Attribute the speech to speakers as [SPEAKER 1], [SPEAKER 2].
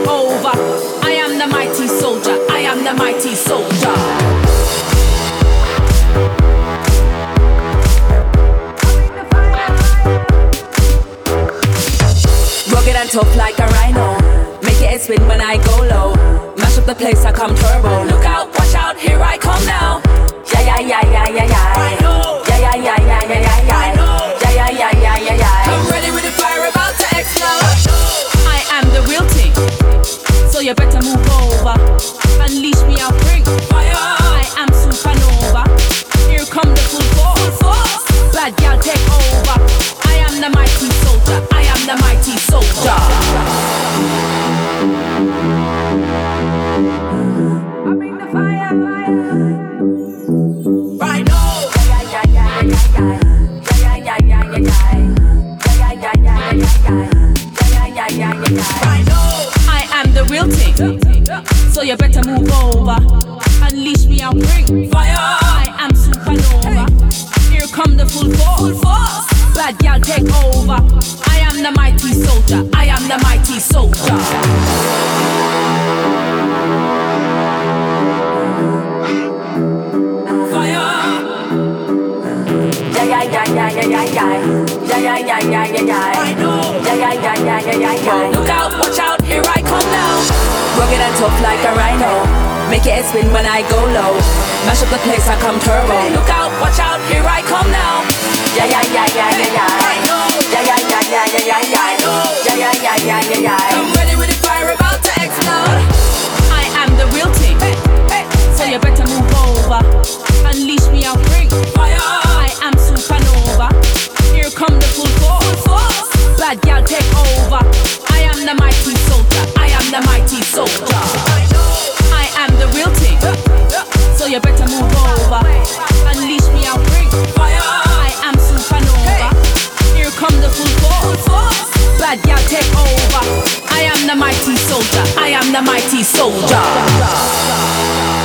[SPEAKER 1] over. I am the mighty soldier. I am the mighty soldier. Rugged and tough like a rhino. Make it spin when I go low. Mash up the place, I come turbo. Look out, watch out, here I come now. Yeah, yeah, yeah, yeah, yeah, yeah. Yeah, yeah, yeah, yeah, yeah, yeah, yeah. Yeah, yeah, yeah, yeah, yeah, yeah. I'm ready with the fire about to explode. I am the real thing, so you better move over. Unleash me, I'll bring fire. I am supernova. Here come the full force. Bad girl, take over. I am the mighty soldier. I am the mighty soldier. I bring the fire. Right now. Yeah, yeah, yeah, yeah, yeah. Yeah, yeah, yeah, yeah, yeah. Yeah, yeah, yeah, yeah, yeah. Yeah, yeah, yeah, yeah, yeah. Right now. I am the real thing, so you better move over. Unleash me, I'll bring fire. I am supernova. Here come the full force. Bad girl, take over. I am the mighty soldier. I am the mighty soldier. Yeah, yeah, yeah, yeah, yeah, yeah. Yeah, yeah, yeah, yeah, yeah, yeah. Yeah, yeah, yeah, yeah, yeah, yeah, yeah. Look out, watch out, here I come now. Rugged and tough like a rhino. Make it spin when I go low. Mash up the place, I come turbo. Look out, watch out, here I come now. Yeah, yeah, yeah, yeah, yeah, yeah. Yeah, yeah, yeah, yeah, yeah, yeah, yeah. Yeah, yeah, yeah, yeah, yeah, yeah. I'm ready with the fire about to explode. I am the real thing, so you better move over. Unleash me, I'll bring fire. I am supernova. Here come the full force. Bad girl, take over. I am the mighty soldier. I am the mighty soldier. I am the real thing, so you better move over. Unleash me, I'll bring fire. I am supernova. Here come the full force. Bad girl, take over. I am the mighty soldier. I am the mighty soldier.